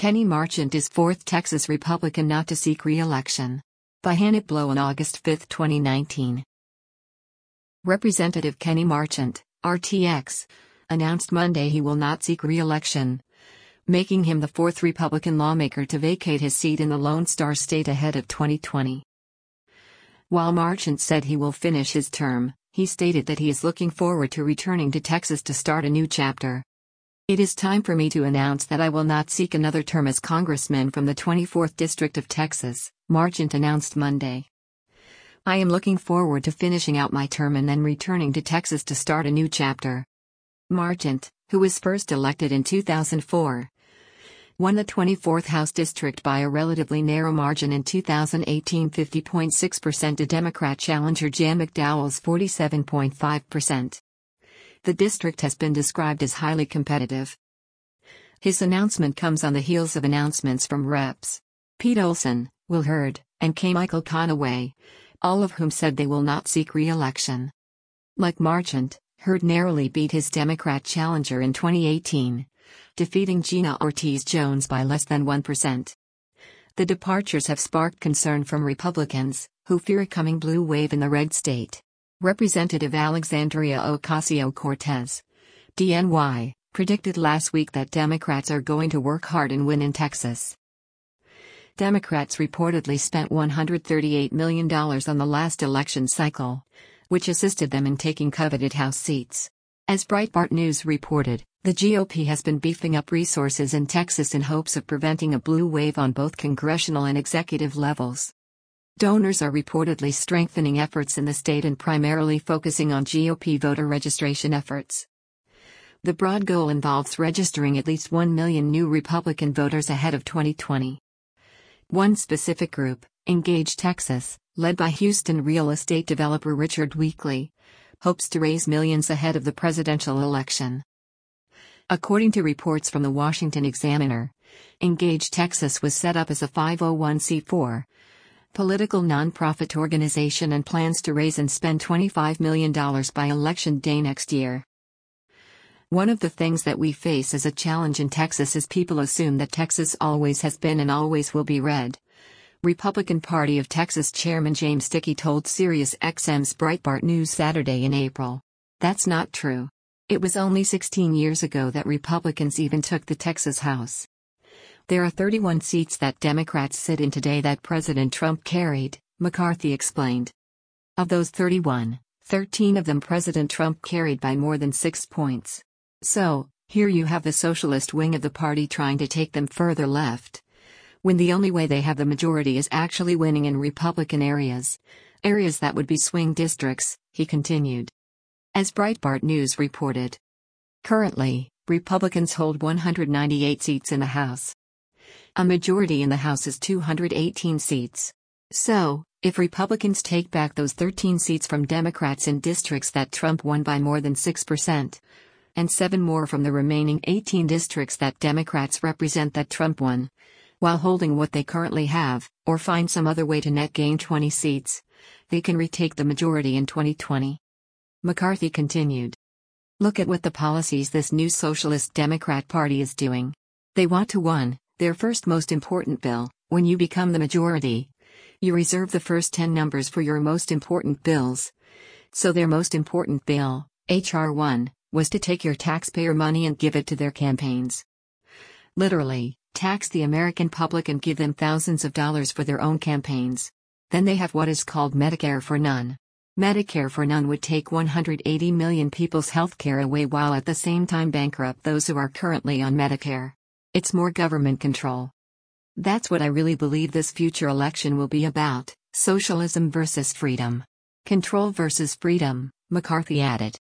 Kenny Marchant is fourth Texas Republican not to seek re-election. By Hannett Blow on August 5, 2019. Representative Kenny Marchant, RTX, announced Monday he will not seek re-election, making him the fourth Republican lawmaker to vacate his seat in the Lone Star State ahead of 2020. While Marchant said he will finish his term, he stated that he is looking forward to returning to Texas to start a new chapter. "It is time for me to announce that I will not seek another term as congressman from the 24th District of Texas," Marchant announced Monday. "I am looking forward to finishing out my term and then returning to Texas to start a new chapter." Marchant, who was first elected in 2004, won the 24th House District by a relatively narrow margin in 2018, 50.6% to Democrat challenger Jan McDowell's 47.5%. The district has been described as highly competitive. His announcement comes on the heels of announcements from Reps. Pete Olson, Will Hurd, and K. Michael Conaway, all of whom said they will not seek re-election. Like Marchant, Hurd narrowly beat his Democrat challenger in 2018, defeating Gina Ortiz Jones by less than 1%. The departures have sparked concern from Republicans, who fear a coming blue wave in the red state. Representative Alexandria Ocasio-Cortez, DNY, predicted last week that Democrats are going to work hard and win in Texas. Democrats reportedly spent $138 million on the last election cycle, which assisted them in taking coveted House seats. As Breitbart News reported, the GOP has been beefing up resources in Texas in hopes of preventing a blue wave on both congressional and executive levels. Donors are reportedly strengthening efforts in the state and primarily focusing on GOP voter registration efforts. The broad goal involves registering at least 1 million new Republican voters ahead of 2020. One specific group, Engage Texas, led by Houston real estate developer Richard Weekley, hopes to raise millions ahead of the presidential election. According to reports from the Washington Examiner, Engage Texas was set up as a 501c4 political nonprofit organization and plans to raise and spend $25 million by Election Day next year. "One of the things that we face as a challenge in Texas is people assume that Texas always has been and always will be red," Republican Party of Texas Chairman James Dickey told SiriusXM's Breitbart News Saturday in April. "That's not true. It was only 16 years ago that Republicans even took the Texas House. There are 31 seats that Democrats sit in today that President Trump carried," McCarthy explained. "Of those 31, 13 of them President Trump carried by more than 6 points. So, here you have the socialist wing of the party trying to take them further left, when the only way they have the majority is actually winning in Republican areas that would be swing districts," he continued. As Breitbart News reported, currently, Republicans hold 198 seats in the House. A majority in the House is 218 seats. So, if Republicans take back those 13 seats from Democrats in districts that Trump won by more than 6%, and 7 more from the remaining 18 districts that Democrats represent that Trump won, while holding what they currently have, or find some other way to net gain 20 seats, they can retake the majority in 2020. McCarthy continued. "Look at what the policies this new Socialist Democrat Party is doing. They want to win their first most important bill. When you become the majority, you reserve the first 10 numbers for your most important bills. So their most important bill, H.R. 1, was to take your taxpayer money and give it to their campaigns. Literally, tax the American public and give them thousands of dollars for their own campaigns. Then they have what is called Medicare for None. Medicare for None would take 180 million people's health care away while at the same time bankrupt those who are currently on Medicare. It's more government control. That's what I really believe this future election will be about, socialism versus freedom. Control versus freedom," McCarthy added.